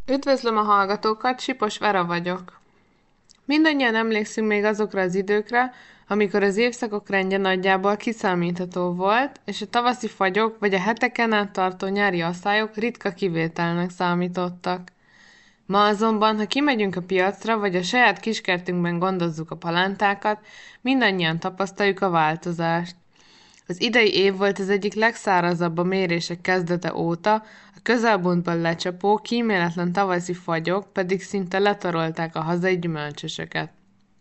Üdvözlöm a hallgatókat, Sipos Vera vagyok. Mindannyian emlékszünk még azokra az időkre, amikor az évszakok rendje nagyjából kiszámítható volt, és a tavaszi fagyok vagy a heteken át tartó nyári asszályok ritka kivételnek számítottak. Ma azonban, ha kimegyünk a piacra, vagy a saját kiskertünkben gondozzuk a palántákat, mindannyian tapasztaljuk a változást. Az idei év volt az egyik legszárazabb a mérések kezdete óta, a közelmúltban lecsapó, kíméletlen tavaszi fagyok pedig szinte letarolták a hazai gyümölcsösöket.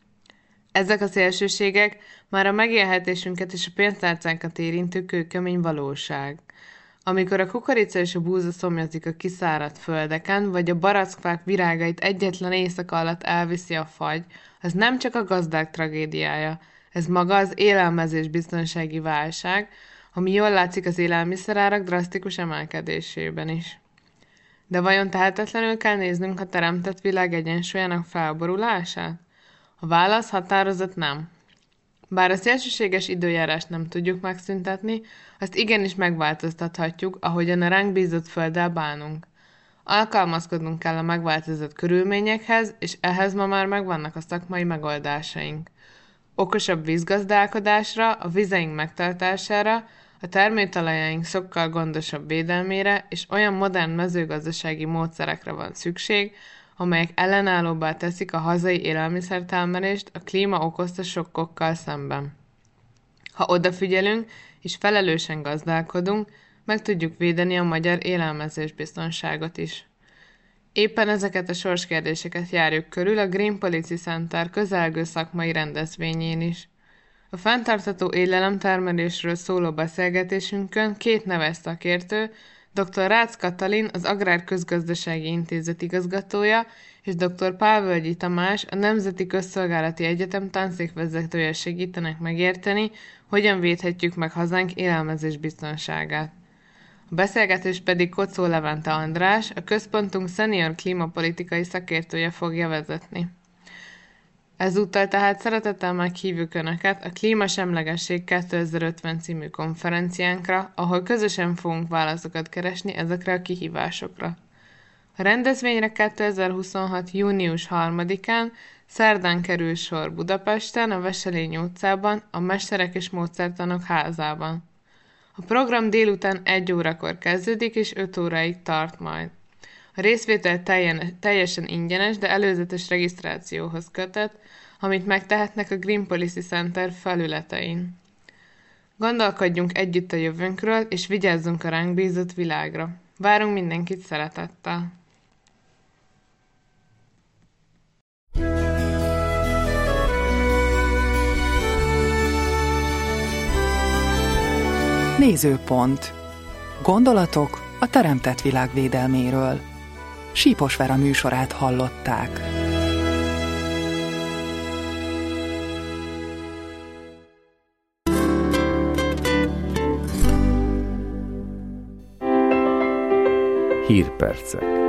Ezek a szélsőségek már a megélhetésünket és a pénztárcánkat érintő kőkemény valóság. Amikor a kukorica és a búza szomjazik a kiszáradt földeken, vagy a barackfák virágait egyetlen éjszaka alatt elviszi a fagy, az nem csak a gazdák tragédiája, ez maga az élelmezés biztonsági válság, ami jól látszik az élelmiszerárak drasztikus emelkedésében is. De vajon tehetetlenül kell néznünk a teremtett világ egyensúlyának felborulását? A válasz határozott nem. Bár a szélsőséges időjárást nem tudjuk megszüntetni, azt igenis megváltoztathatjuk, ahogyan a ránk bízott földdel bánunk. Alkalmazkodnunk kell a megváltozott körülményekhez, és ehhez ma már megvannak a szakmai megoldásaink. Okosabb vízgazdálkodásra, a vizeink megtartására, a termőtalajaink sokkal gondosabb védelmére és olyan modern mezőgazdasági módszerekre van szükség, amelyek ellenállóbbá teszik a hazai élelmiszertermelést a klíma okozta sokkokkal szemben. Ha odafigyelünk és felelősen gazdálkodunk, meg tudjuk védeni a magyar élelmezésbiztonságot is. Éppen ezeket a sorskérdéseket járjuk körül a Green Policy Center közelgő szakmai rendezvényén is. A fenntartható élelemtermelésről szóló beszélgetésünkön két neves szakértő, dr. Rácz Katalin, az Agrárközgazdasági Intézet igazgatója, és dr. Pálvölgyi Tamás, a Nemzeti Közszolgálati Egyetem tanszékvezetője segítenek megérteni, hogyan védhetjük meg hazánk élelmezés biztonságát. A beszélgetést pedig Kocó Levente András, a központunk szenior klímapolitikai szakértője fogja vezetni. Ezúttal tehát szeretettel meghívjuk Önöket a Klímasemlegesség 2050 című konferenciánkra, ahol közösen fogunk válaszokat keresni ezekre a kihívásokra. A rendezvényre 2026. június 3-án szerdán kerül sor Budapesten, a Wesselény utcában, a Mesterek és Módszertanok házában. A program délután 1 órakor kezdődik és 5 óráig tart majd. A részvétel teljesen ingyenes, de előzetes regisztrációhoz kötött, amit megtehetnek a Green Policy Center felületein. Gondolkodjunk együtt a jövőnkről, és vigyázzunk a ránk bízott világra. Várunk mindenkit szeretettel! Nézőpont. Gondolatok a teremtett világ védelméről. Sípos Vera műsorát hallották. Hírpercek.